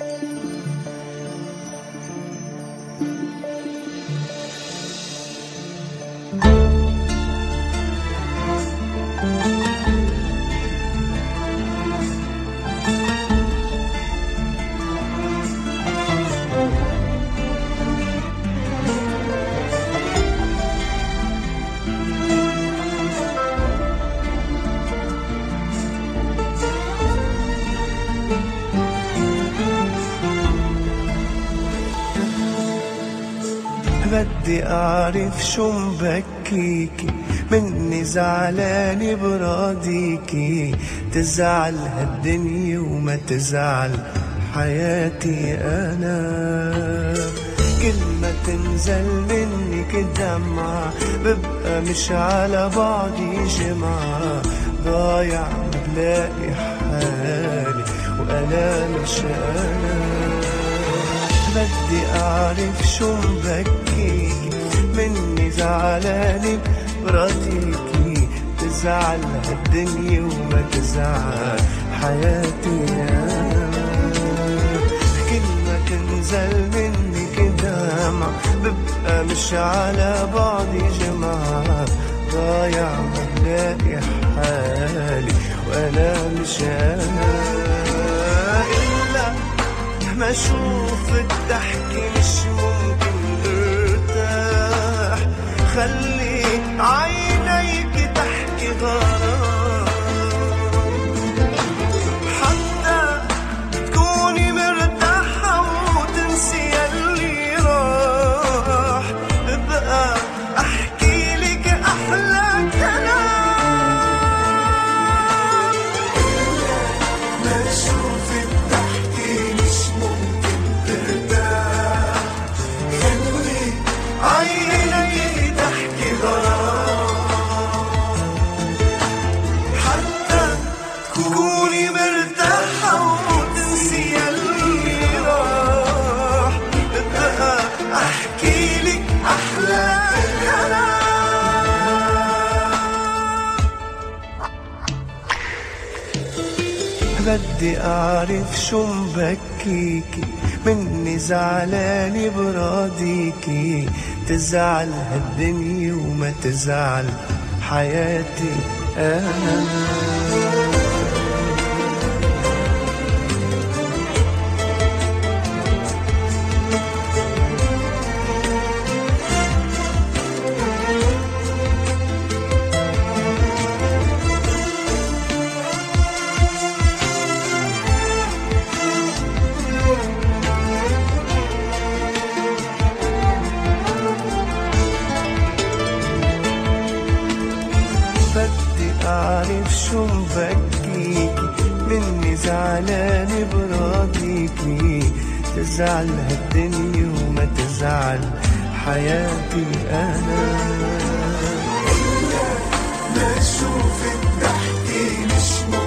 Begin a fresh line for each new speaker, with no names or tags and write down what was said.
بدي أعرف شو مبكيكي، مني زعلاني براضيكي، تزعل هالدنيا وما تزعل حياتي أنا. كل ما تنزل منك الدمعة ببقى مش على بعضي جمعة، ضايع بلاقي حالي وأنا مش أنا. بدي أعرف شو مبكيكي، مني زعلاني براضيكي، تزعل هالدنيا وما تزعل حياتي أنا. كل ما تنزل منك دمعة ببقى مش على بعضي جمعة، ضايع بلاقي حالي وأنا مش أنا. ما اشوف الضحك مش ممكن ارتاح، خلي عينيك تحكي غرام، حتى تكوني مرتاحة وتنسي اللي راح، ببقى احكي لك احلى كلام. ما اشوف الضحك مش ممكن ترتاح، خلي عيني تحكي غرام، حتى تكوني مرتاحة وتنسي اللي راح، ببقى احكي لك احلى كلام. بدي أعرف شو مبكيكي، مني زعلاني براضيكي، تزعل هالدنيا وما تزعل حياتي أنا. بدي أعرف شو مبكيكي، مني زعلاني براضيكي، تزعل هالدنيا وما تزعل حياتي أنا. ما أشوف الضحك مش